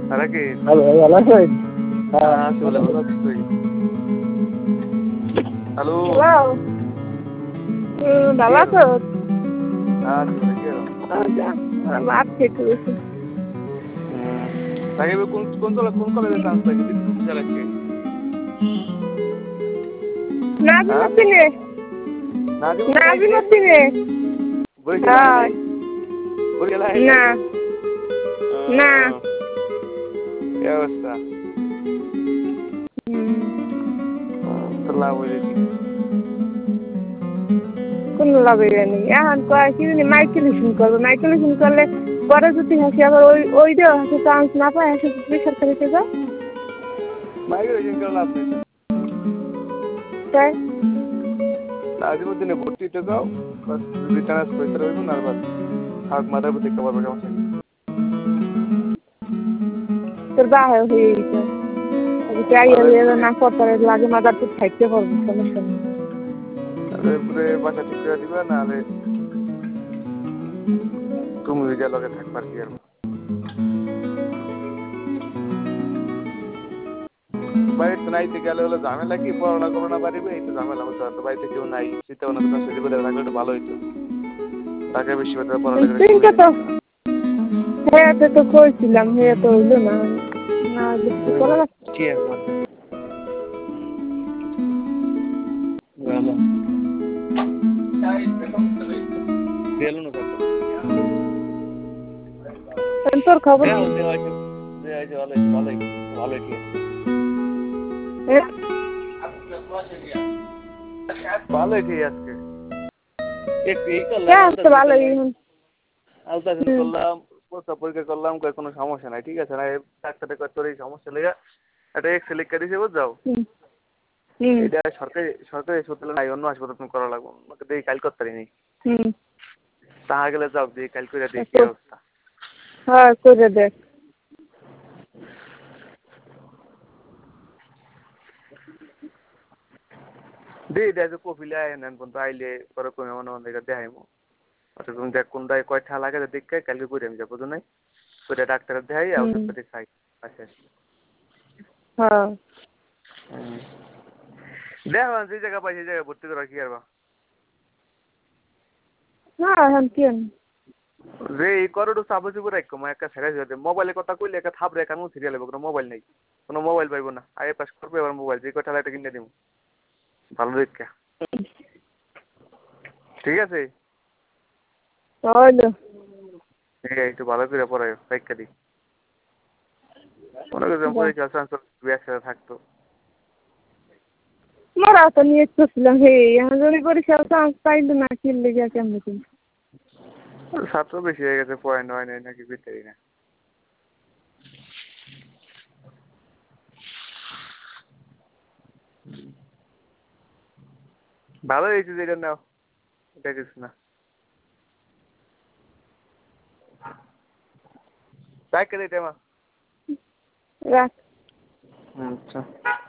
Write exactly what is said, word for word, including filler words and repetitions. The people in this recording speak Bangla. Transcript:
আরে কি হ্যালো ভালো আছেন? হ্যাঁ চলে ভালো আছি তুই হ্যালো হ্যালো হুম ভালো আছো? হ্যাঁ চলে কি আচ্ছা ভাত খেতে বসে তাকে কোন কোন কোন কলেজে চান্স পাইছি দিতে নাজিমুদ্দিনে নাজিমুদ্দিন নাজিমুদ্দিনে বরিশাল হ্যাঁ বরিশাল না না কি অবস্থা তো লাভ হইলে কি কোন লাভ হইবে নি এখন কয় কি জানি মাইকেলেশন করবে মাইকেলেশন করলে পরে যদি হাসি আবার ওই ওই দিয়ে হাসি চান্স না পায় হাসি বেসরকারিতে যায় মাইগ্রেশন করে লাভ নেই তাই নাজিমুদ্দিনে ভর্তিতে যাও যদি চান্স পাইতে রইব না বাস হাক মাথার প্রতি কভার করে সমস্যা নেই তোর বাহে হয়ে গেছে আমি চাই এলে না করতে লাগে মাদার তো খাইতে পারবো সমস্যা নেই পুরে বাসা ঠিক করে দিবা নাহলে তুমি যা লগে থাকবার কি আর বাড়িতে নাইতে গেলে হলো ঝামেলা কি পড়াশোনা করো না পারিবে এই তো ঝামেলা হতো তো বাড়িতে কেউ নাই শীতে অনেক সুযোগ করে থাকলে একটু ভালো হইতো তাকে বেশি করে পড়ালেখা চিন্তা তো হ্যাঁ তো তো কইছিলাম হ্যাঁ তো হইলো না না দেখতে করা কি আছে ভালো দেলো না তো তোর খবর দেও দেও আছে দেও আছে ভালো ভালো ভালো কি ভালো কি আজকে এক এই তো ভালো আলট্রাসাউন্ড করলাম প্রস্রাব পরীক্ষা করলাম কই কোনো সমস্যা নাই ঠিক আছে না ডাক্তারে কই তোর এই সমস্যা লেগে একটা এক্সরে লিখে দিয়েছে বুঝছো এটা সরকারি সরকারি হাসপাতালে নাই অন্য হাসপাতালে তুমি করা লাগবে আমাকে দেখি কাল করতে পারিনি তাহা গেলে যাও দেখি কাল করে দেখি কি অবস্থা হ্যাঁ করে দেখ দে দেখো কপিলে আয় নেন পর্যন্ত আইলে পরে কমে মনে মনে দেখে দেখাইমো আচ্ছা তুমি দেখ কোনটায় কয়টা লাগে দেখে কালকে করে আমি যাবো নাই করে ডাক্তার দেখাই ওষুধপাতি খাই আচ্ছা হ্যাঁ দেখো যে জায়গা পাই সেই জায়গায় ভর্তি করা কি আর না এখন কি যে এই করোডো চাবো চুপো রাখো মা একটা ছেড়ে যাবে মোবাইলে কথা কইলে একটা থাপ রেখা মু সিরিয়াল কোনো মোবাইল নেই কোনো মোবাইল পাইবো না আই পাস করবে আবার মোবাইল যে কয়টা একটা কিনে দিব ভালো দেখে ঠিক আছে হইলো ঠিক আছে একটু ভালো করে পড়ায় পরীক্ষা দি মনে করছিলাম পরীক্ষা চান্স একসাথে থাকতো মোরা তো নিয়ে করছিলাম হে এখন যদি পরীক্ষা চান্স পাইলো না কি লেগে কেমন কিন্তু ছাত্র বেশি হয়ে গেছে পয়েন্ট হয় নাই নাকি বিতাই না ভালো হয়েছে যেটা নাও এটা কিছু না তাই কেটে মা রাখ আচ্ছা